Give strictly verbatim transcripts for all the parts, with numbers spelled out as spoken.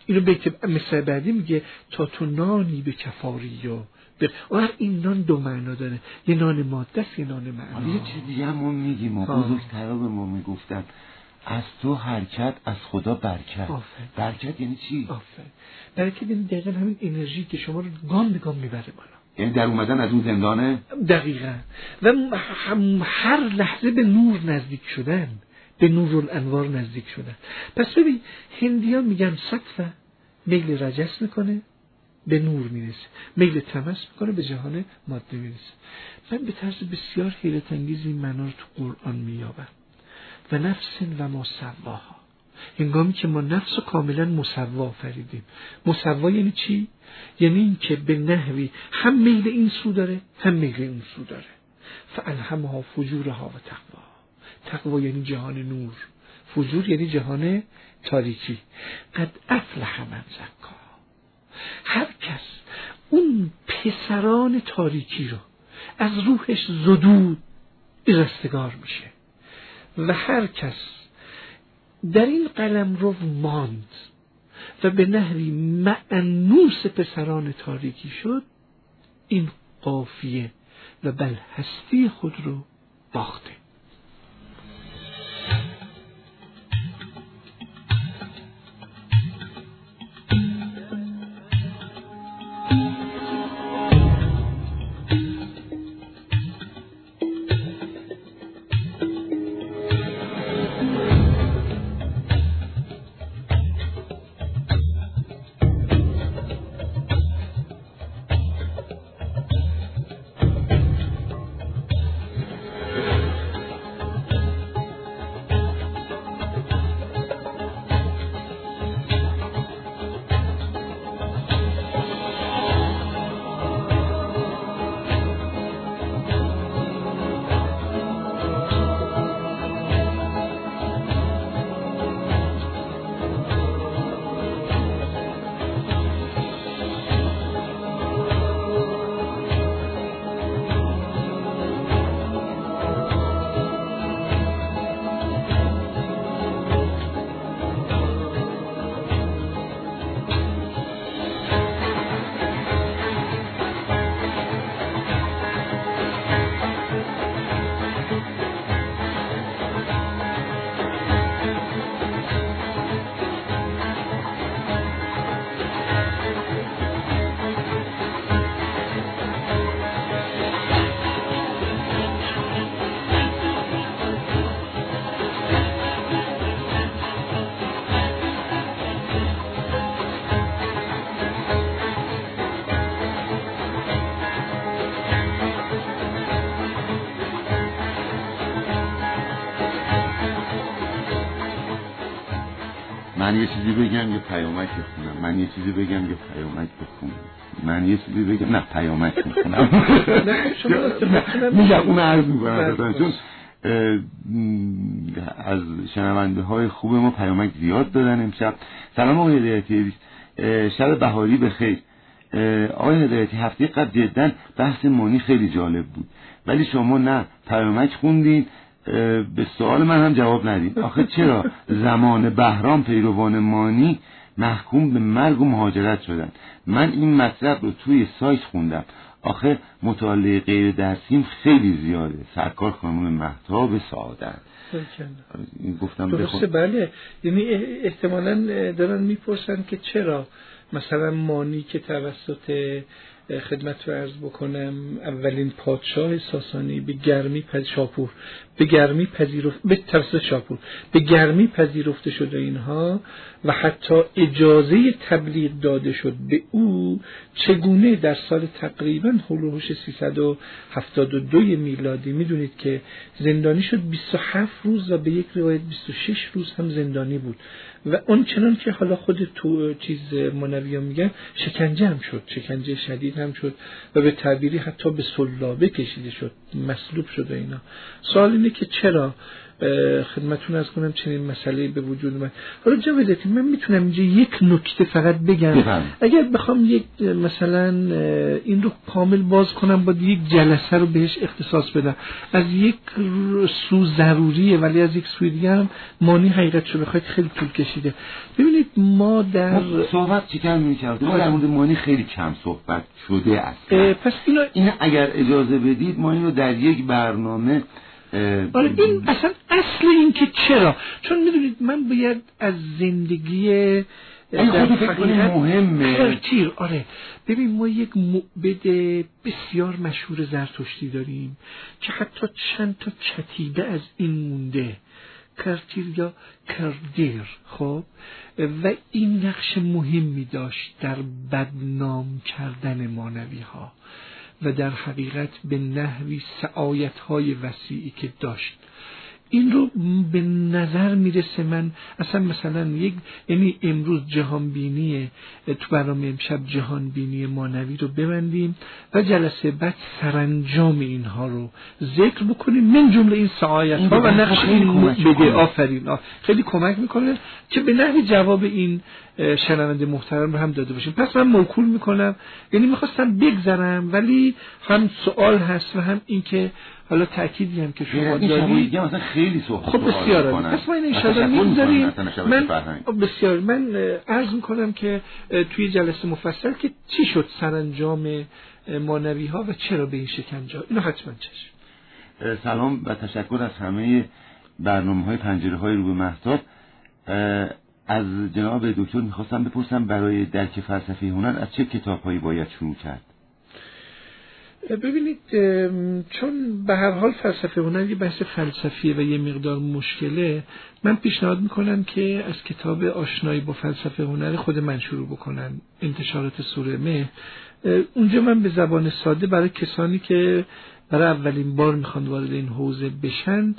اینو بیت مثل بعدی میگه تا تو نانی به کفاری و اون این نان دو معنا داره، یه نان ماده است، یه نان معنی. یه چیز دیگه همون میگیم ما بزرگترا به ما میگفتن از تو حرکت از خدا برکت. آفه. برکت یعنی چی؟ آفه. برکت یعنی دقیقا همین انرژی که شما رو گام به گام میبره بالا، یعنی در اومدن از اون زندانه. دقیقا. و هر لحظه به نور نزدیک شدن، به نورالانوار نزدیک شدن. پس ببین هندیان میگن سطفه میل رجس میکنه به نور میرسه، میل تمس میکنه به جهان ماده میرسه. من به طرز بسیار حیرت انگیز این معنا رو تو قرآن مییابم. و نفس و ما سواها، هنگامی که ما نفس رو کاملا مسوا فریدیم. مسوا یعنی چی؟ یعنی این که به نحوی هم میل این سو داره هم میل اون سو داره. فالهمها فجورها و تقوا. تقوا یعنی جهان نور، فجور یعنی جهان تاریکی. قد افلح من زکا. هر کس اون پسران تاریکی رو از روحش زدود رستگار میشه و هر کس در این قلم رو ماند و به نحوی مأنوس پسران تاریکی شد، این قافیه و بل هستی خود رو باخته. من یه چیزی بگم یه پیامک بخونم، من یه چیزی بگم یه پیامک بخونم، من یه چیزی بگم نه پیامک بخونم. میگم اون عرض میکنم چون از شنونده های خوب ما پیامک زیاد دادن امشب. سلام آقای هدایتی، شب بهاری بخیر. آقای هدایتی هفته قبل جدا بحث مانی خیلی جالب بود ولی شما نه پیامک خوندین به سوال من هم جواب ندید. آخه چرا زمان بهرام پیروان مانی محکوم به مرگ و مهاجرت شدن؟ من این مطلب رو توی سایت خوندم. آخه مطالعه غیر درسیم خیلی زیاده. سرکار خانم مهتاب سعادت این گفتم درسته. بله یعنی احتمالاً دارن میپرسن که چرا مثلا مانی که توسط خدمت رو عرض بکنم اولین پادشاه ساسانی به گرمی پذ... شاپور به گرمی پذیرفت به توسط شاپور به گرمی پذیرفته شده اینها و حتی اجازه تبلیغ داده شد به او، چگونه در سال تقریبا هولوش سیصد و هفتاد و دو میلادی میدونید که زندانی شد بیست و هفت روز و به یک روایت بیست و شش روز هم زندانی بود و اون چنان که حالا خود تو چیز منویان میگن شکنجه هم شد، شکنجه شدید هم شد و به تعبیری حتی به سلابه کشیده شد، مصلوب شد اینا. سوال اینه که چرا خدمتتون عرض کنم چنین مسئله به وجود اومد. حالا جوادتی من میتونم اینجا یک نکته فقط بگم بفهم. اگر بخوام یک مثلا این رو کامل باز کنم با یک جلسه رو بهش اختصاص بدم، از یک سو ضروریه ولی از یک سوی دیگه هم مانی حقیقتشو بخواید خیلی طول کشیده. ببینید ما در ما صحبت چیکار می‌کردیم؟ ما در مورد مانی خیلی کم صحبت شده است. پس اینا این اگر اجازه بدید ما اینو در یک برنامه آره این اصلا اصل این که چرا، چون میدونید من باید از زندگی در حقیقت مهمه تیر آره ببین ما یک معبد بسیار مشهور زرتشتی داریم که حتی چند تا چتیده از این مونده، کرتیر یا کردیر. خب و این نقش مهمی داشت در بدنام کردن مانوی ها و در حقیقت به نحوی سعایت های وسیعی که داشت. این رو به نظر میرسه من اصلا مثلا یک یعنی امروز جهان بینی تو برنامه امشب جهان بینی مانوی رو ببندیم و جلسه بعد سرانجام اینها رو ذکر بکنیم، من جمله این سعایت ها و نقش این بده. آفرین آه. خیلی کمک میکنه که به نحوی جواب این شنونده محترم رو هم داده باشیم. پس من موکول میکنم، یعنی میخواستم بگذرم ولی هم سوال هست و هم این که حالا تأکیدی هم که شما دارید مثلا خیلی صحبت خب بسیار عالی. پس ما این انشاءالله می‌ذاریم. من بسیار من عرض می‌کنم که توی جلسه مفصل که چی شد سرانجام مانوی ها و چرا به این شکنجه، اینو حتما چشم. سلام و تشکر از همه برنامه‌های پنجره‌های رو به مهتاب. از جناب دکتر می‌خواستم بپرسم برای درک فلسفه هنر از چه کتاب‌هایی باید شروع کرد؟ ببینید چون به هر حال فلسفه هنر یه بحث فلسفیه و یه مقدار مشکله، من پیشنهاد میکنم که از کتاب آشنایی با فلسفه هنر خود من شروع بکنن، انتشارات سوره مهر. اونجا من به زبان ساده برای کسانی که برای اولین بار میخوان وارد این حوزه بشن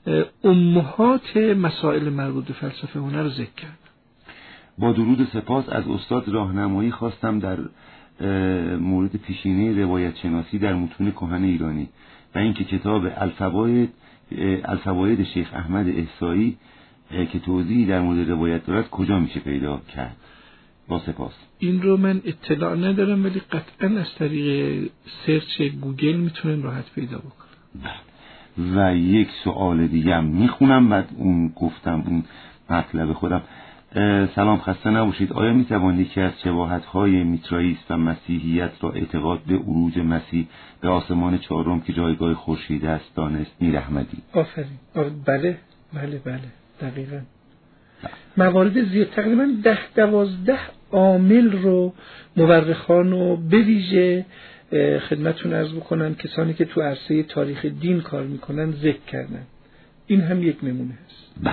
امهات مسائل مربوط به فلسفه هنر رو ذکر کردم. با درود و سپاس از استاد راهنمایی خواستم در مورد پیشینه روایت شناسی در متون کهن ایرانی و اینکه کتاب الفواید الفواید شیخ احمد احصایی که توضیحی در مورد روایت دارد کجا میشه پیدا کرد؟ با سپاس. این رو من اطلاع ندارم ولی قطعا از طریق سرچ گوگل میتونن راحت پیدا بکنن. و یک سوال دیگه هم میخونم بعد اون گفتم اون مطلب خودم. سلام، خسته نباشید. آیا میتوانید که از شباهت‌های میترائیسم و مسیحیت را اعتقاد به عروج مسیح به آسمان چهارم که جایگاه خورشید است دانست؟ میر احمدی. آفرین. بله بله بله دقیقاً. موارد زیاد تقریباً ده دوازده عامل رو مورخان و به ویژه خدمتتون عرض بکنم کسانی که تو عرصه تاریخ دین کار میکنن ذکر کردن. این هم یک نمونه هست. بله.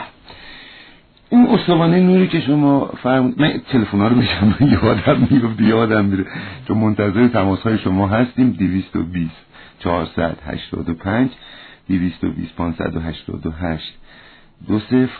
اون استوانه نوری که شما فرمودید، من تلفن‌ها رو میشم یادم میفته یادم میره چون منتظر تماس‌های شما هستیم. دویست و بیست چهارصد و هشتاد و پنج دویست و بیست پانصد و هشتاد و هشت دو صفر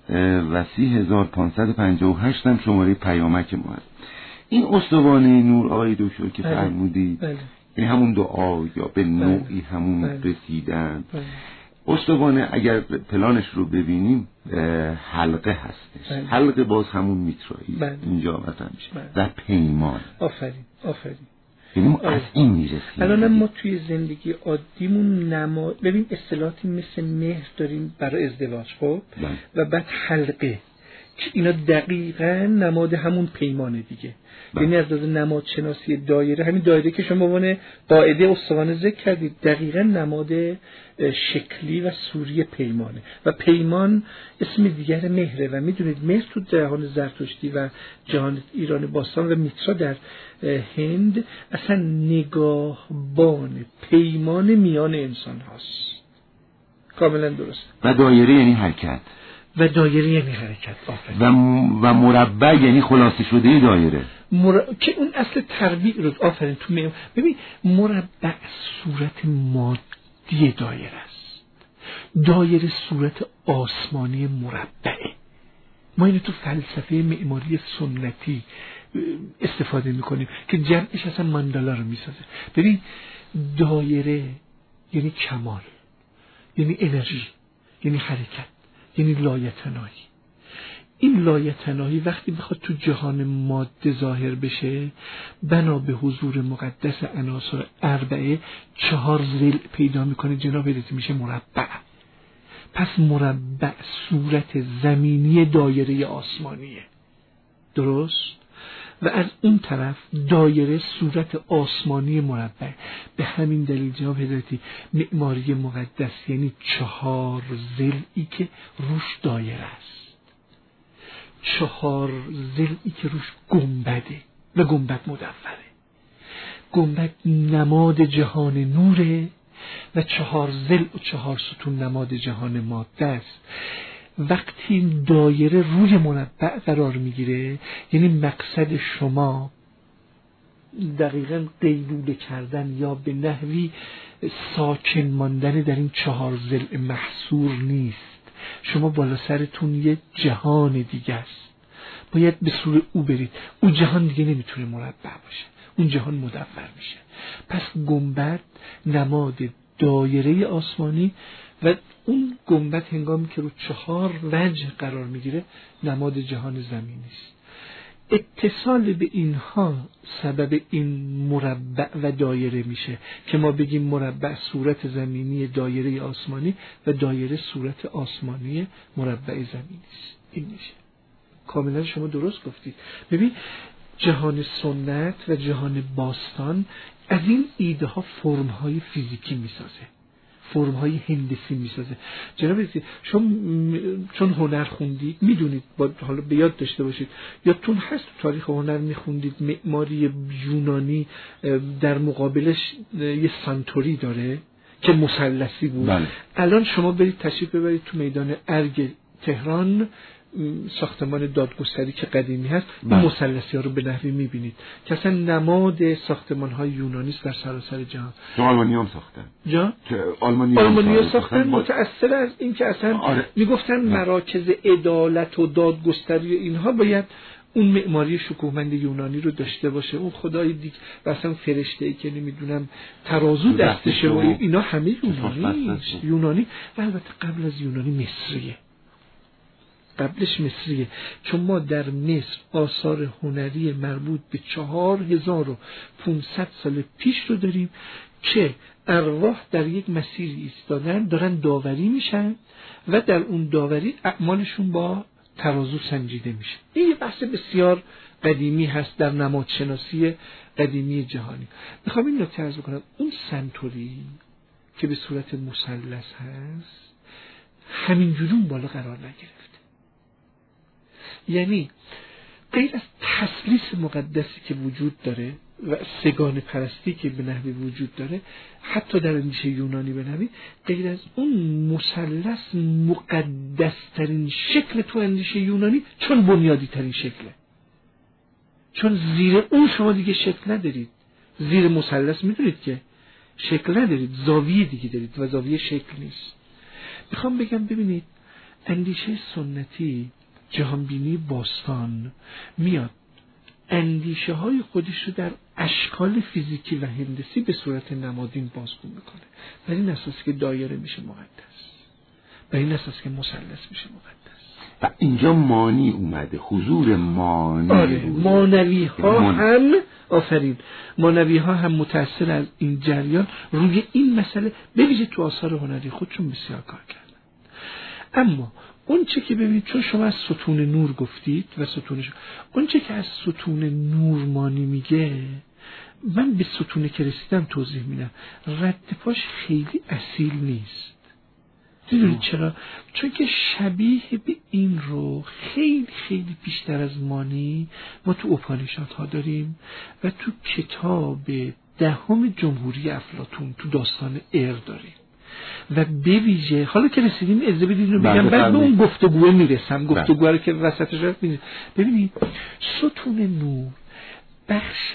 و سی هزار پانصد و پنجاه و هشت هم شماره پیامک ما هست. این استوانه نور آقای دکتر که فرمودید این همون دعا یا به نوعی همون بله. رسیدن بله. استوانه اگر پلانش رو ببینیم حلقه هستش. بله. حلقه باز همون میترایی بله. اینجا مثلا میشه بله. و پیمان. آفرین آفرین. یعنی از این میرسیم. الان ما توی زندگی عادیمون نما ببین اصطلاحاتی مثل مهر داریم برای ازدواج خب بله. و بعد حلقه که اینا دقیقاً نماد همون پیمانه دیگه. یعنی از لحاظ نماد شناسی دایره، همین دایره که شما عنوان قاعده استوانه ذکر کردید دقیقاً نماد شکلی و صوری پیمانه و پیمان اسم دیگر مهره و میدونید مهر تو جهان زرتشتی و جهان ایران باستان و میترا در هند اصلا نگاهبان پیمان میان انسان هاست. کاملا درست. و دایره یعنی حرکت و دایره یعنی حرکت آفرین. و م... و مربع یعنی خلاصه شده دایره مر... که اون اصل تربیع رو آفرین تو می... ببین مربع صورت مادی دایره است، دایره صورت آسمانی مربعه. ما اینو تو فلسفه معماری سنتی استفاده میکنیم که جمعش اصلا ماندالا رو میسازه. ببین دایره یعنی کمال، یعنی انرژی، یعنی حرکت، یعنی لایتناهی. این لایتناهی وقتی بخواد تو جهان ماده ظاهر بشه، بنا به حضور مقدس عناصر اربعه چهار ضلع پیدا میکنه جناب الهی، میشه مربع. پس مربع صورت زمینی دایره آسمانیه، درست؟ و از اون طرف دایره صورت آسمانی مربع. به همین دلیل جناب حضرتی معماری مقدس یعنی چهار ضلعی که روش دایره است، چهار ضلعی که روش گنبده و گنبد مدوره. گنبد نماد جهان نوره و چهار ضلع و چهار ستون نماد جهان ماده است. وقتی این دایره روی مربع قرار میگیره، یعنی مقصد شما دقیقاً قیلوله کردن یا به نحوی ساکن ماندن در این چهار ضلع محصور نیست. شما بالا سرتون یه جهان دیگه است، باید به سوی او برید. اون جهان دیگه نمیتونه مربع باشه، اون جهان مدور میشه. پس گنبد نماد دایره آسمانی و اون گنبد هنگامی که رو چهار وجه قرار میگیره نماد جهان زمینی است. اتصال به اینها سبب این مربع و دایره میشه که ما بگیم مربع صورت زمینی دایره آسمانی و دایره صورت آسمانی مربع زمینی است. این میشه. کاملا شما درست گفتید. ببین جهان سنت و جهان باستان از این ایده ها فرم های فیزیکی میسازه، فرم های هندسی میسازه. جناب عزیز شما چون هنر خوندید میدونید، با حالا به یاد داشته باشید، یادتون هست تو تاریخ هنر میخوندید معماری یونانی در مقابلش یه سانتوری داره که مثلثی بود. بله. الان شما برید تشریف ببرید تو میدان ارگ تهران، ساختمان دادگستری که قدیمی هست، این مثلثی ها رو به نحوی میبینید که اصلا نماد ساختمان های یونانی است در سراسر جهان. تو آلمانی هم ساختن جا؟ که آلمانی هم ساختن متأثر از این که اصلا آره. میگفتن مراکز عدالت و دادگستری اینها باید اون معماری شکوهمند یونانی رو داشته باشه. اون خدای دیگه مثلا فرشته ای که نمیدونم ترازو دستشه و اینا همه یونانی یونانی و البته قبل از یونانی مصریه، قبلش مصریه. چون ما در مصر آثار هنری مربوط به چهار هزار و پونصد سال پیش رو داریم که ارواح در یک مسیری ایستادن، دارن داوری میشن و در اون داوری اعمالشون با ترازو سنجیده میشه. این یه بحث بسیار قدیمی هست در نمادشناسی قدیمی جهانی. میخوام این نکته عرض بکنم، اون سنتوری که به صورت مثلث هست همینجوری اون بالا قرار نگرفت. یعنی غیر از تثلیث مقدسی که وجود داره و سگان پرستی که به نحوی وجود داره، حتی در اندیشه یونانی به نحوی، غیر از اون مثلث مقدس ترین شکل تو اندیشه یونانی چون بنیادی ترین شکله، چون زیر اون شما دیگه شکل ندارید. زیر مثلث میدونید که شکل ندارید، زاویه دیگه دارید و زاویه شکل نیست. میخوام بگم ببینید اندیشه سنتی، جهانبینی باستان میاد اندیشه های خودش رو در اشکال فیزیکی و هندسی به صورت نمادین بازگو میکنه. بر این اساس که دایره میشه مقدس، بر این اساس که مثلث میشه مقدس. و اینجا مانی اومده، حضور مانی. آره، مانوی ها من... هم آفرین مانوی ها هم متأثر از این جریان روی این مسئله بویژه تو آثار هنری خودشون بسیار کار کردن. اما اون چه که ببینید، چون شما از ستون نور گفتید و ستونش، اون چه که از ستون نور مانی میگه، من به ستونه که رسیدم توضیح میدم، رد پاش خیلی اصیل نیست. دیدونید چرا؟ چون که شبیه به این رو خیلی خیلی بیشتر از مانی ما تو اپانیشادها داریم و تو کتاب دهم جمهوری افلاطون تو داستان ار داریم و بویژه حالا که رسیدیم اجازه بدید رو بگم، بعد به اون گفتگوه میرسم، گفتگوه رو که وسطش رو میرسم. ببینید ستون نور بخش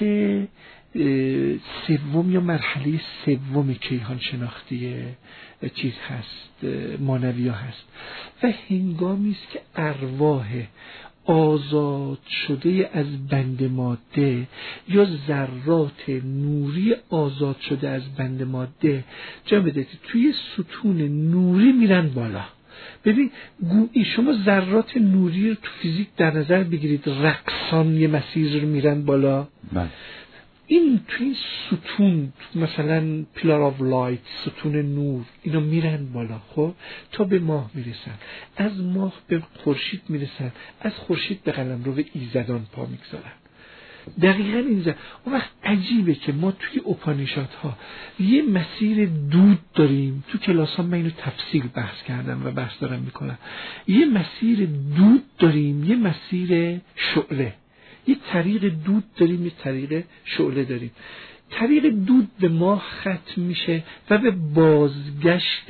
سوم یا مرحله سوم کیهان شناختی چیز هست، مانویا هست و هنگامی است که ارواح آزاد شده از بند ماده یا ذرات نوری آزاد شده از بند ماده جا بدهید توی ستون نوری میرن بالا ببین گویی شما ذرات نوری رو تو فیزیک در نظر بگیرید، رقصان یه مسیر رو میرن بالا. بله. این توی ستون مثلا پیلار آف لایت، ستون نور، اینا میرن بالا خب تا به ماه میرسن، از ماه به خورشید میرسن، از خورشید به قلمرو ایزدان پا میگذارن. دقیقاً اینجا اون وقت عجیبه که ما توی اپانیشادها یه مسیر دود داریم. تو کلاس ها من اینو تفصیل بحث کردم و بحث دارم میکنم. یه مسیر دود داریم، یه مسیر شعله، یه طریق دود داریم، یه طریق شعله داریم. طریق دود به ماه ختم میشه و به بازگشت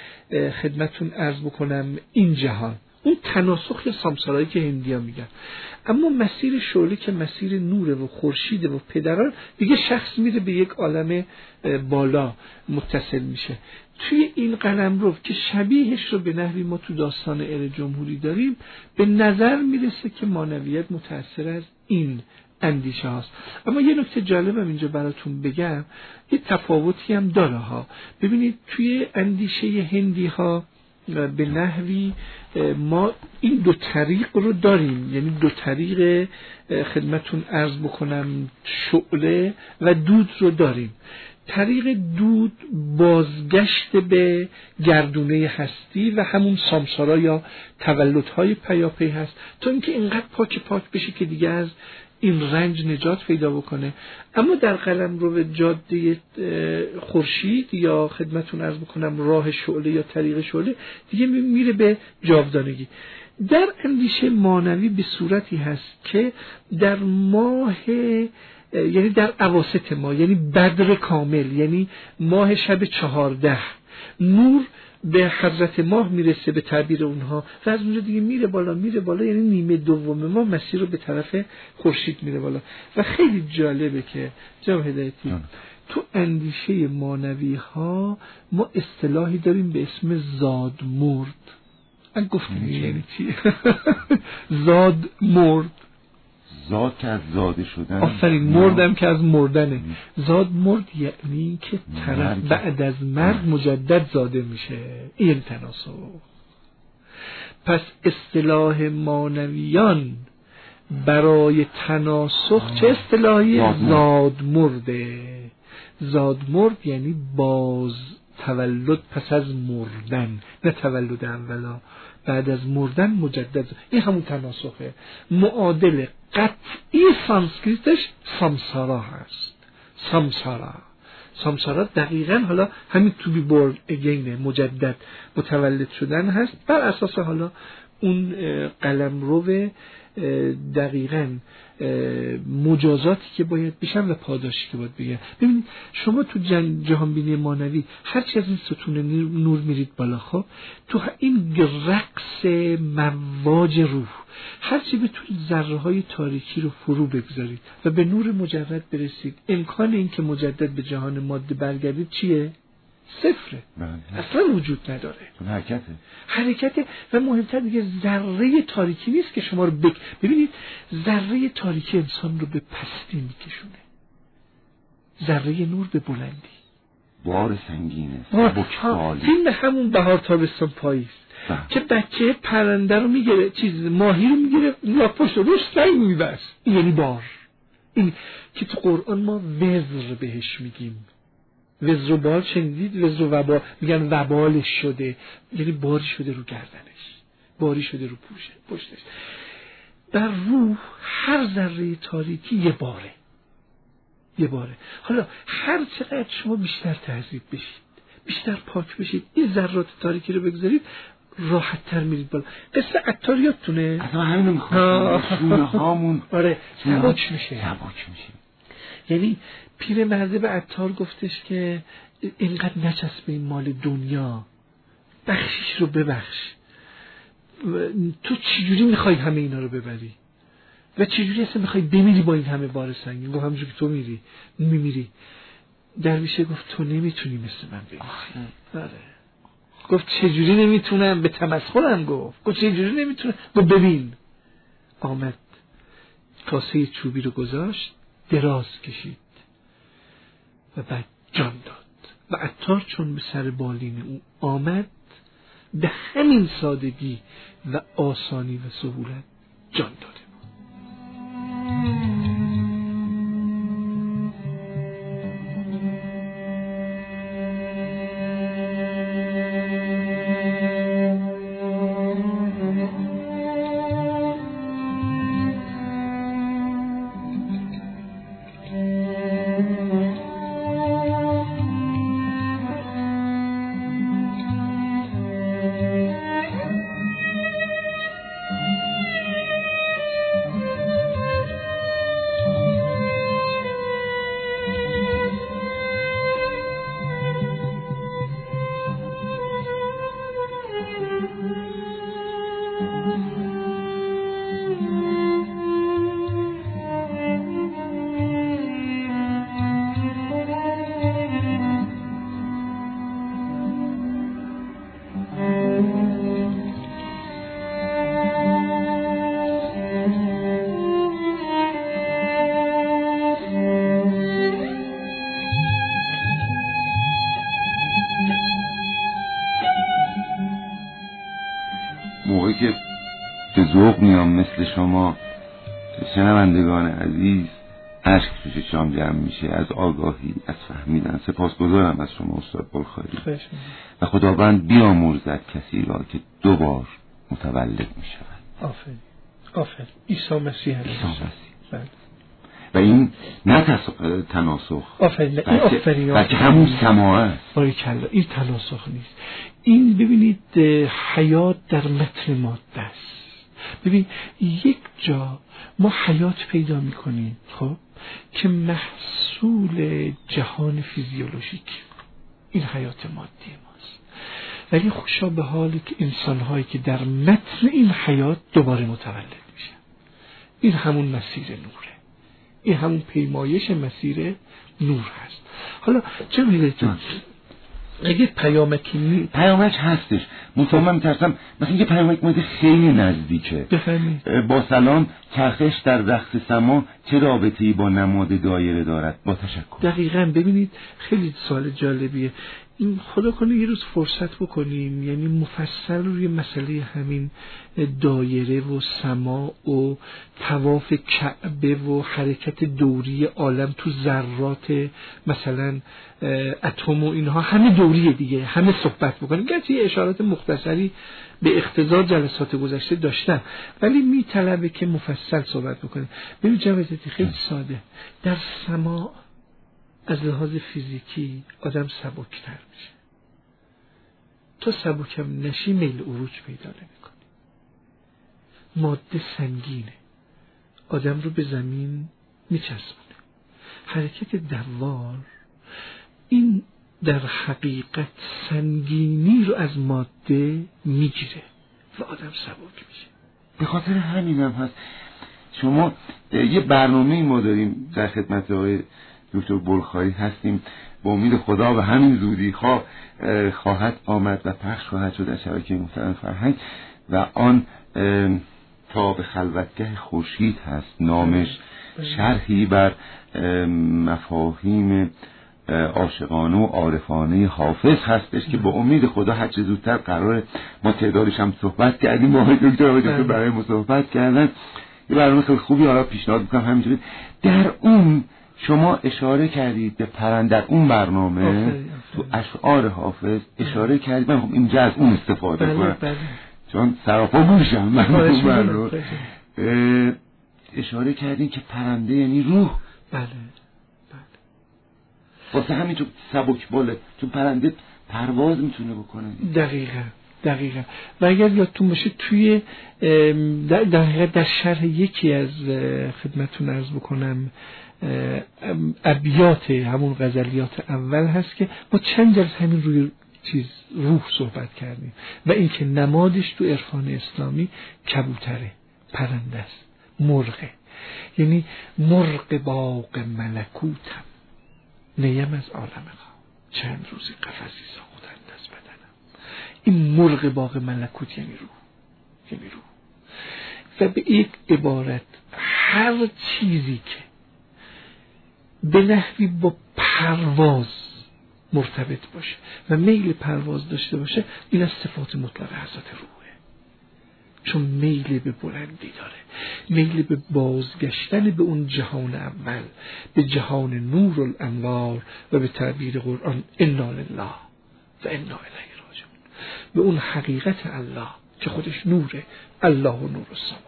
خدمتون عرض بکنم این جهان، اون تناسخ یا سامسارایی که هندیا میگن. اما مسیر شعله که مسیر نوره و خورشیده و پدران، دیگه شخص میره به یک عالم بالا متصل میشه. توی این قلمرو که شبیهش رو به نحوی ما تو داستان ار جمهوری داریم، به نظر میرسه که مانویت متأثر از این اندیشه هاست. اما یه نکته جالبم اینجا براتون بگم، یه تفاوتی هم داره ها. ببینید توی اندیشه هندی ها به نحوی ما این دو طریق رو داریم، یعنی دو طریق خدمتون عرض بکنم شعله و دود رو داریم. طریق دود بازگشت به گردونه هستی و همون سامسارا یا تولدهای پیاپی هست تا اینکه اینقدر پاک پاک بشه که دیگه از این رنج نجات پیدا بکنه. اما در قلمرو جاده خورشید یا خدمتون عرض بکنم راه شعله یا طریق شعله دیگه میره به جاودانگی. در اندیشه مانوی به صورتی هست که در ماه، یعنی در اواسط ماه، یعنی بدر کامل، یعنی ماه شب چهارده، نور به حضرت ماه میرسه به تعبیر اونها و از اونجا دیگه میره بالا میره بالا، یعنی نیمه دوم ما مسیر رو به طرف خورشید میره بالا. و خیلی جالبه که جناب هدایتی تو اندیشه مانوی ها ما اصطلاحی داریم به اسم زادمرد. من گفتم یعنی چی؟ زادمرد، زاد که از زاده شدن، آفرین، مردم که از مردنه. زاد مرد یعنی که طرف بعد از مرد مجدد زاده میشه. این تناسخ. پس اصطلاح مانویان برای تناسخ چه اصطلاحی؟ زاد مرده. زاد مرد یعنی باز تولد پس از مردن، نه تولد اولا، بعد از مردن مجدد. این همون تناسخه. معادل قطعی سانسکریتش سامسارا هست. سامسارا سامسارا دقیقاً حالا همین تو بی بورن اگین، مجدد متولد شدن هست، بر اساس حالا اون قلمرو دقیقاً مجازاتی که باید بشن و پاداشی که باید بگن. ببینید شما تو جهان بینی مانوی هرچی از این ستون نور میرید بالا، خب تو این رقص مواج روح هرچی به تو ذره های تاریکی رو فرو بگذارید و به نور مجرد برسید، امکان این که مجدد به جهان ماده برگردید چیه؟ صفره. اصلا وجود نداره. حرکته حرکته و مهمتر دیگه ذره تاریکی نیست که شما رو بک... ببینید ذره تاریکی انسان رو به پستی میکشونه، ذره نور به بلندی. بار سنگینه، بکفالی. فیلم همون بهار تابستان پاییز که بچه پرنده رو میگیره، چیز ماهی رو میگیره، لاپاش رو روش سنگ میبست، این یعنی بار. این که تو قرآن ما وزر بهش میگیم. وزر و بال شنیدید؟ وزر و وبال میگن وبالش شده، یعنی باری شده رو گردنش، باری شده رو پوشه پشتش. در روح هر ذره تاریکی یه باره، یه باره. حالا هر چقدر شما بیشتر تهذیب بشید، بیشتر پاک بشید، این ذرات تاریکی رو بگذارید، راحت تر میرید بالا. قصه عطار یادتونه؟ اصلا همینو میخوام. شونه هامون آره سبک میشه، سبک میشه. یعنی پیر مرده به عطار گفتش که اینقدر نچسب به این مال دنیا، بخشش رو ببخش. تو چجوری میخوای همه اینا رو ببری و چجوری اصلا میخوای بمیری با این همه بار سنگین؟ گفت همونجور که تو میری میمیری. درویشه گفت تو نمیتونی مثل من بمیری. آره. گفت چجوری نمیتونم؟ به تمسخرم گفت. گفت چجوری نمیتونم؟ گفت ببین. آمد کاسه چوبی رو گذاشت، دراز کشید و بعد جان داد و عطار چون به سر بالین او آمد به همین سادگی و آسانی و سهولت جان داده. موقعی که به ذوق میام مثل شما شنوندگان عزیز، اشک تو چشام جمع میشه از آگاهی، از فهمیدن. سپاسگزارم از شما استاد بلخاری و خداوند بیامرزد کسی را که دوبار متولد میشود. آفرین آفرین. عیسی مسیح علیه السلام. و این نه تناسخ، آفرین، این آفرین، بلکه همون سماع است. باریکلا، این تناسخ نیست. این ببینید حیات در متن ماده است. ببین یک جا ما حیات پیدا میکنیم خب که محصول جهان فیزیولوژیک، این حیات مادی ماست، ولی خوشا به حالی که انسان‌هایی که در متن این حیات دوباره متولد میشن. این همون مسیر نوره، این همون پیمایش مسیر نور هست. حالا چه می‌دونید اگه پیامکی می پیامک هستش، مطمئن میترسم مثلا یه پیامک ماده خیلی نزدیکه. بفهمید با سلام، چرخش در رقص سما چه رابطه‌ای با نماد دایره دارد؟ با تشکر. دقیقاً. ببینید خیلی سوال جالبیه. این خدا کنه یه روز فرصت بکنیم، یعنی مفصل روی مسئله همین دایره و سما و طواف کعبه و حرکت دوری عالم تو ذرات مثلا اتم و اینها، همه دوریه دیگه، همه صحبت بکنیم. گرچه یه اشارات مختصری به اقتضا جلسات گذشته داشتم، ولی میطلبه که مفصل صحبت بکنیم. ببین جوازتی خیلی ساده، در سما از لحاظ فیزیکی آدم سبکتر میشه. تو سبکم نشی میل عروج پیدا نمیکنی. ماده سنگینه، آدم رو به زمین میچسبونه. حرکت دوار این در حقیقت سنگینی رو از ماده میگیره و آدم سبک میشه. به خاطر همینم هست شما یه برنامه ما داریم در خدمت آقای دکتر بلخاری هستیم، با امید خدا و همین زودی خواه خواهد آمد و پخش خواهد شد در شبکه محترم فرهنگ و آن تا به خلوتگه خورشید هست. نامش شرحی بر مفاهیم عاشقانه و عارفانه حافظ هستش که با امید خدا هر چه زودتر قراره ما تعدادش هم صحبت کردیم با آقای دکتر آقای دکتر برای ما صحبت کردن. یه برنامه خیلی خوبی حالا پیشنهاد میکنم همینجوری. در اون شما اشاره کردید به پرنده، در اون برنامه آفره، آفره. تو اشعار حافظ اشاره کردید. من خب اینجا از اون استفاده بله، کنم بله. چون سراپا گوشم من اون برنامه اشاره کردید که پرنده یعنی روح. بله واسه همین تو سبک باله، چون پرنده پرواز میتونه بکنه. دقیقاً دقیقاً. و اگر یادتون باشه توی در در, در شرح یکی از خدمتتون عرض بکنم ابیات همون غزلیات اول هست که ما چند جلسه همین روی چیز روح صحبت کردیم و اینکه نمادش تو عرفان اسلامی کبوتره، پرنده است، مرغه. یعنی مرغ باغ ملکوتم، نیم از عالم خواه، چند روزی قفسی ساختند از بدنم. این مرغ باغ ملکوت یعنی روح، یعنی روح. و به یک عبارت هر چیزی که به نحوی با پرواز مرتبط باشه و میل پرواز داشته باشه، این از صفات مطلق حضرت روحه. چون میل به بلندی داره، میل به بازگشتن به اون جهان اول، به جهان نور الانوار و به تعبیر قرآن انا لله و انا الیه راجعون، به اون حقیقت الله که خودش نوره، الله و نور السماوات.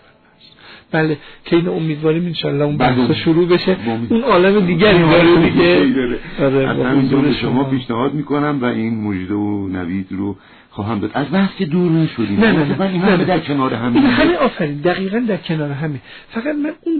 بله که این امیدواریم انشالله اون بحث شروع بشه، اون عالم دیگری داره دیگه. آره از همینجا به شما پیشنهاد میکنم و این مژده و نوید رو خواهم داد. از بحث که دور نشدیم، نه نه نه, این نه, نه. در کنار هم این همه آفرین، دقیقاً در کنار همه. فقط من اون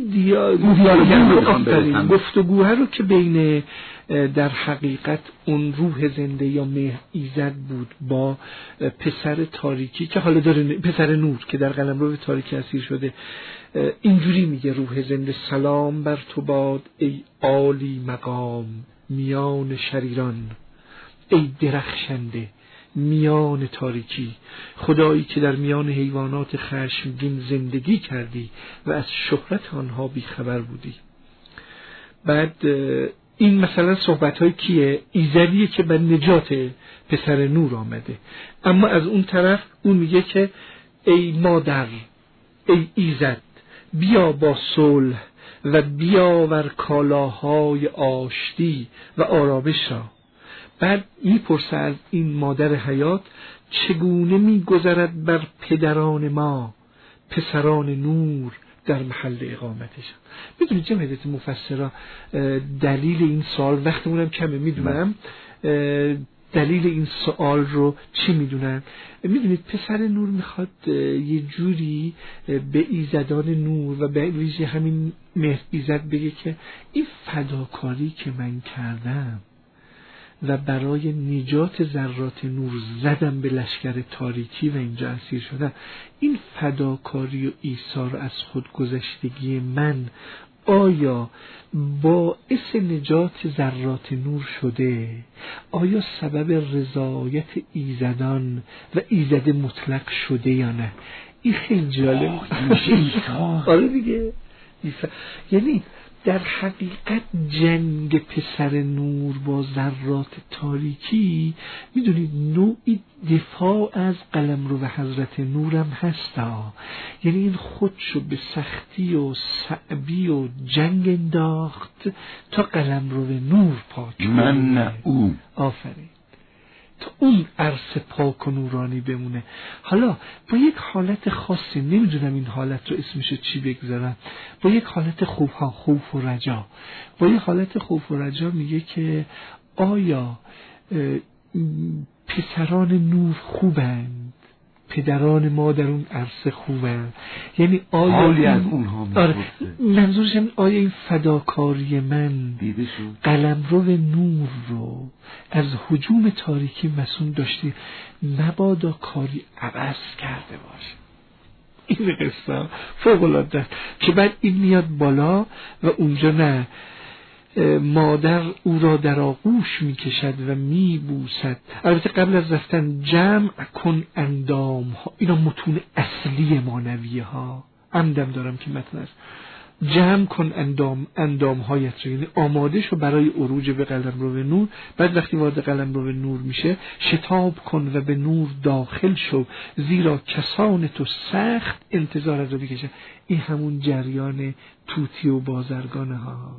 دیالوگ گفتگوها رو که بین در حقیقت اون روح زنده یا مه ایزد بود با پسر تاریکی که حالا داره، پسر نور که در قلمرو تاریکی اسیر شده، اینجوری میگه روح زنده سلام بر تو باد ای عالی مقام میان شریران، ای درخشنده میان تاریکی، خدایی که در میان حیوانات خشمگین زندگی کردی و از شهرت آنها بیخبر بودی. بعد این مثلا صحبت های کیه؟ ایزدیه که به نجات پسر نور آمده. اما از اون طرف اون میگه که ای مادر، ای ایزد، بیا با صلح و بیاور کالاهای آشتی و آرامش را. بعد میپرسه از این مادر حیات چگونه میگذرد بر پدران ما پسران نور در محل اقامتش. میدونید جمعیت مفسرا دلیل این سوال، وقتمونم کمه میدونم، دلیل این سوال رو چی میدونن؟ میدونید پسر نور میخواد یه جوری به ایزدان نور و به ویژه همین مهر ایزد بگه که این فداکاری که من کردم و برای نجات ذرات نور زدم به لشکر تاریکی و اینجا اسیر شدم، این فداکاری و ایثار از خودگذشتگی من آیا باعث نجات ذرات نور شده؟ آیا سبب رضایت ایزدان و ایزد مطلق شده یا نه؟ این خیلی جالب میشه. آره دیگه، یعنی در حقیقت جنگ پسر نور با ذرات تاریکی میدونید نوعی دفاع از قلمرو و حضرت نورم هستا. یعنی این خودشو به سختی و صعبی و جنگ انداخت تا قلمرو نور پاک من نه او. آفرین، تا اون عرصه پاک و نورانی بمونه. حالا با یک حالت خاصی، نمیدونم این حالت رو اسمشو چی بگذارم، با یک حالت خوف ها خوف و رجا، با یک حالت خوف و رجا میگه که آیا پسران نور خوبند، پدران ما در اون عرصه خوبند؟ یعنی آیا حالی از اونها آره منظورشم آیا این فداکاری من قلمرو نور رو از هجوم تاریکی مسون داشتی، مبادا کاری عوض کرده باشه. این قصه فوق العاده است که بعد این میاد بالا و اونجا نه، مادر او را در آغوش میکشد و میبوسد. البته قبل از رفتن جمع کن اندام ها، اینا متون اصلی مانویه ها، عمدم دارم که متن است، جمع کن اندام اندام هایت رو، یعنی آماده شو برای عروج به قلمرو نور. بعد وقتی وارد قلمرو نور میشه شتاب کن و به نور داخل شو، زیرا کسان تو سخت انتظار از رو بکشن. این همون جریان توتی و بازرگانه ها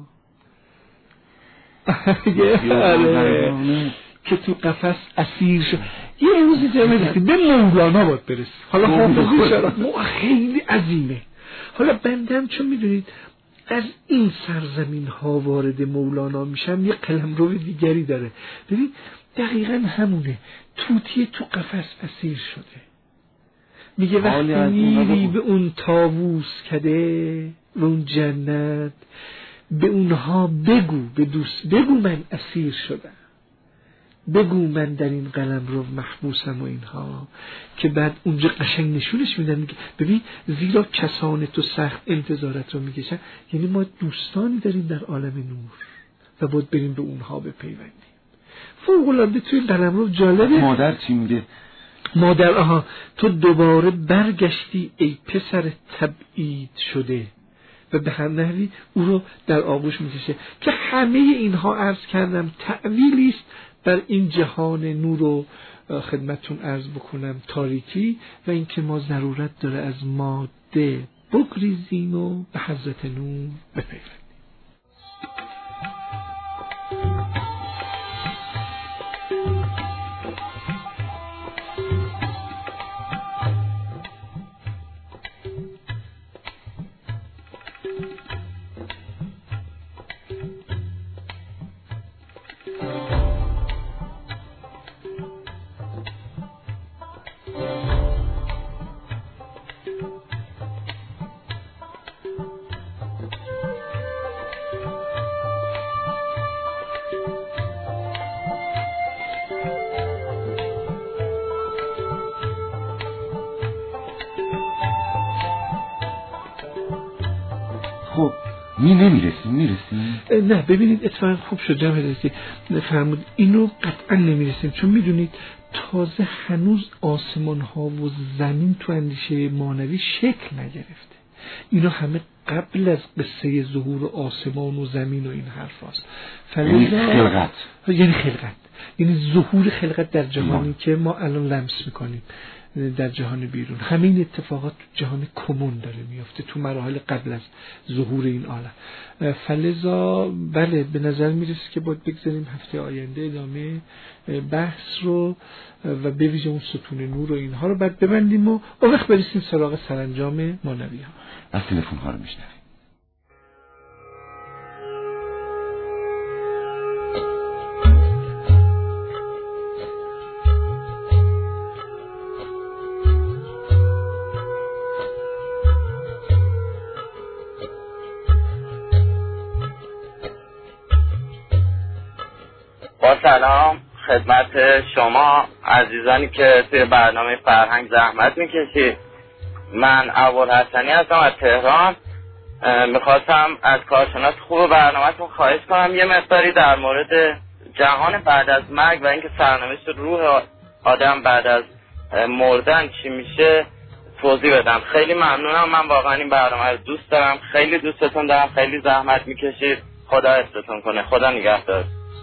که تو قفس اسیر شد. یه روزی جمعه رسید به مولانا باید برسید. حالا حافظی شرح خیلی عظیمه. حالا بندم چون میدونید از این سرزمین ها وارد مولانا میشم، یه قلمرو دیگری داره. ببین دقیقا همونه، توتی تو قفس اسیر شده. میگه وقتی میری به اون طاووس کده، به اون جنت، به اونها بگو، به دوست بگو من اسیر شدم، بگو من در این قلمرو محبوسم و اینها، که بعد اونجا قشنگ نشونش میدن. میگه ببین زیرا کسان تو سخت انتظارت رو میکشن، یعنی ما دوستانی داریم در عالم نور و باید بریم به اونها بپیوندیم. فوق العاده توی قلمرو جالبه. مادر چی میگه؟ مادر آها تو دوباره برگشتی ای پسر تبعید شده، و به هر نحوی او رو در آغوش میکشه که همه اینها عرض کردم تعویلی است بر این جهان نور رو خدمتتون عرض بکنم تاریکی و اینکه ما ضرورت داره از ماده بگریزیم و به حضرت نور بپیوندیم. خب می نمیرسیم میرسیم نه ببینید اتفاقا خوب شد جمع هدایتی فرمود اینو قطعا نمیرسیم، چون میدونید تازه هنوز آسمان ها و زمین تو اندیشه مانوی شکل نگرفته. اینا همه قبل از قصه ظهور آسمان و زمین و این حرف هاست. یعنی خلقت یعنی خلقت یعنی ظهور خلقت در جهانی که ما الان لمس میکنیم در جهان بیرون. همین اتفاقات تو جهان کمون داره میفته تو مراحل قبل از ظهور این عالم. فلذا بله به نظر میرسه که باید بگذاریم هفته آینده ادامه بحث رو و به ویژه اون ستون نور و اینها رو بعد ببندیم و اون وقت برسیم سراغ سرانجام مانوی ها. از تلفن ها رو میشنویم. با سلام خدمت شما عزیزانی که توی برنامه فرهنگ زحمت میکشید. من ابوالحسنی هستم از تهران. میخواستم از کارشناس خوب برنامه‌تون خواهش کنم یه مقداری در مورد جهان بعد از مرگ و اینکه سرنوشت روح آدم بعد از مردن چی میشه توضیح بدم. خیلی ممنونم. من واقعا این برنامه رو دوست دارم، خیلی دوستتون دارم، خیلی زحمت میکشید. خدا حفظتون کنه. خدا نگهدار.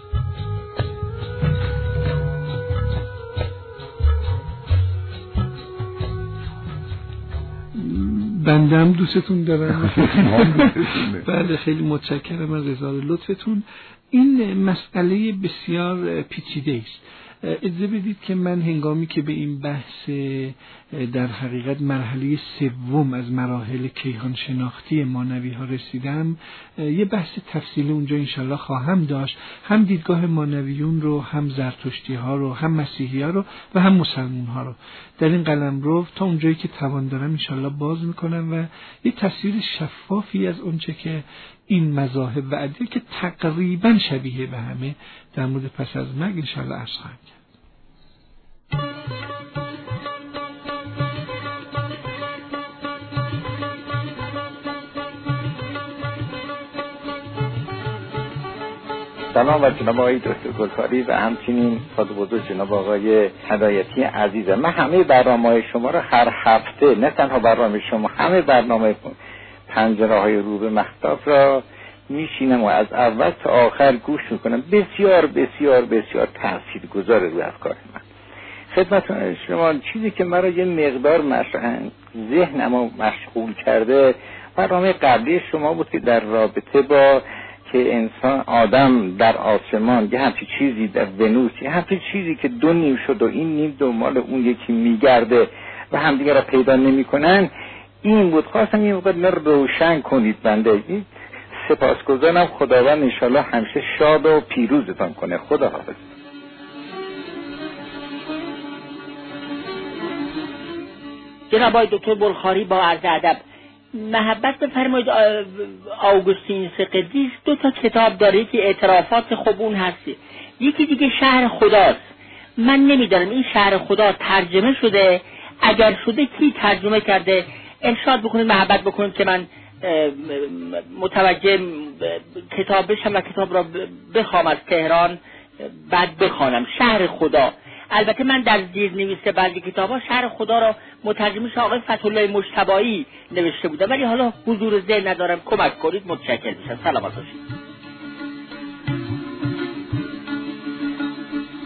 بنده هم دوستتون دارم. بله خیلی متشکرم از اظهار لطفتون. این مسئله بسیار پیچیده است. اجازه بدید که من هنگامی که به این بحث در حقیقت مرحله سوم از مراحل کیهان شناختی مانوی ها رسیدم یه بحث تفصیلی اونجا انشالله خواهم داشت، هم دیدگاه مانویون رو، هم زرتشتی ها رو، هم مسیحی ها رو و هم مسلمون ها رو در این قلمرو تا اونجایی که توان دارم انشالله باز میکنم و یه تصویر شفافی از اونچه که این مذاهب و ادیان که تقریبا شبیه به همه در مورد پس از مرگ انشالله عرض خواهم کرد. سلام و جناب آقای دکتر گلکاری و همچنین خود بزرگ جناب آقای هدایتی عزیزم. من همه برنامه‌های شما رو هر هفته، نه تنها برنامه شما، همه برنامه پنجره های رو به مختاب را میشینم و از اول تا آخر گوش میکنم. بسیار بسیار بسیار تاثیرگذار روی افکار من. خدمتتون شما چیزی که مرا یه مقدار مشغول ذهنمو مشغول کرده برنامه قبلی شما بود که در رابطه با که انسان آدم در آسمان یه همچی چیزی در ونوس یه همچی چیزی که دو نیم شد و این نیم دنبال اون یکی میگرده و همدیگه را پیدا نمیکنن. این بود خواستم این وقت رو روشن کنید. بنده سپاسگزارم. خداوند انشالله همیشه شاد و پیروزتان کنه. خدا حافظ. جناب آقای دکتر بلخاری با عرض ادب محبت بفرمایید. آگوستین قدیس دو تا کتاب داره که اعترافات خوب اون هستی، یکی دیگه شهر خداست. من نمیدانم این شهر خدا ترجمه شده، اگر شده کی ترجمه کرده ارشاد بکنید، محبت بکنید که من متوجه کتاب بشم و کتاب را بخوام از تهران بعد بخوانم. شهر خدا، البته من در زیر نویسه بعضی کتابا شهر خدا را مترجمش آقای فتح‌الله مجتبی نوشته بوده، ولی حالا حضور ذهن ندارم، کمک کنید متشکر میشم. سلامت باشید.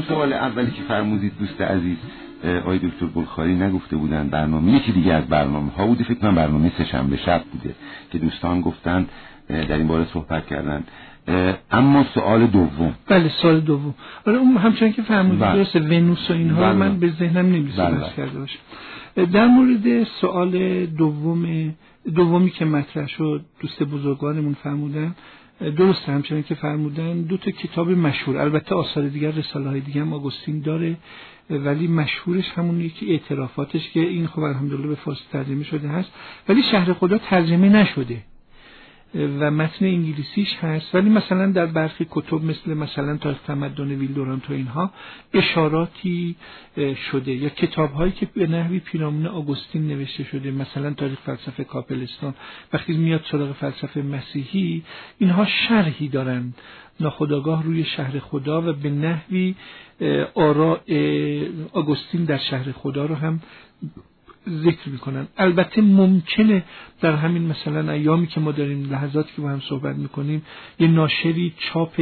سوال اولی که فرمودید دوست عزیز آقای دکتر بلخاری نگفته بودن برنامه یکی دیگه از برنامه ها بوده، فکر کنم برنامه سه‌شنبه شب بوده که دوستان گفتن در این باره صحبت کردن. اما سوال دوم، بله سوال دوم، آره اون همچنان که فرمودید درسته، ونوس و اینها بله. من به ذهنم نمی‌رسید بله. کرده باشم. در مورد سوال دوم دومی که مطرح شد دوست بزرگانمون فرمودن، درسته همچنان که فرمودن دو تا کتاب مشهور، البته آثار دیگر رساله های دیگه هم آگوستین داره ولی مشهورش همون یکی اعترافاتش که این خب الحمدلله به فارسی ترجمه شده هست ولی شهر خدا ترجمه نشده و متن انگلیسیش هست، ولی مثلا در برخی کتب مثل مثلا تاریخ تمدن ویلدورانت و اینها اشاراتی شده یا کتاب‌هایی که به نحوی پیرامون آگوستین نوشته شده، مثلا تاریخ فلسفه کاپلستان وقتی میاد سراغ فلسفه مسیحی اینها شرحی دارن ناخودآگاه روی شهر خدا و به نحوی آراء آگوستین در شهر خدا رو هم ذکر میکنن. البته ممکنه در همین مثلا ایامی که ما داریم لحظاتی که با هم صحبت میکنیم یه ناشری چاپ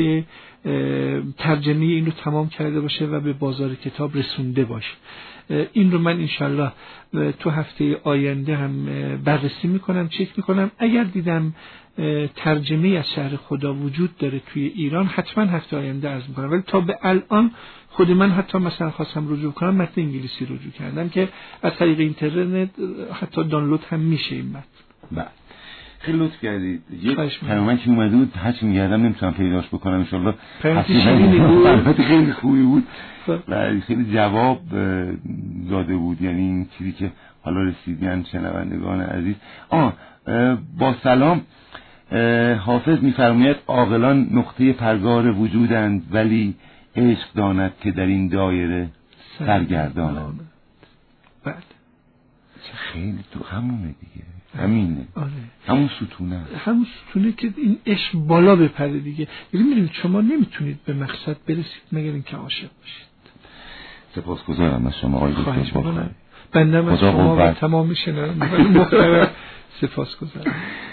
ترجمه این رو تمام کرده باشه و به بازار کتاب رسونده باشه. این رو من انشالله تو هفته آینده هم بررسی میکنم، چک میکنم. اگر دیدم ترجمه از شهر خدا وجود داره توی ایران حتما هفته آینده عرض میکنم، ولی تا به الان خود من حتی مثلا خواستم رجوع کنم متن انگلیسی رجوع کردم که از طریق اینترنت حتی دانلود هم میشه این متن. بله خیلی لطف کردید. یک پیامک که اومده بود هرچی میگردم نمیتونم پیداش بکنم انشالله. البته خیلی خوبی بود و خیلی جواب داده بود، یعنی این چیزی که حالا رسیدن شنوندگان عزیز. آه با سلام، حافظ میفرماید عاقلان نقطه پرگار وجودند ولی عشق داند که در این دایره سرگردانند. بله خیلی تو همونه دیگه، همینه. آره. همون ستونه همون ستونه که این عشق بالا بپره دیگه. یعنی میدونید شما نمیتونید به مقصد برسید مگر اینکه عاشق باشید. سپاسگزارم از شما آقای دکتر بلخاری. بنده از شما و تمام شنوندگان محترم سپاسگزارم.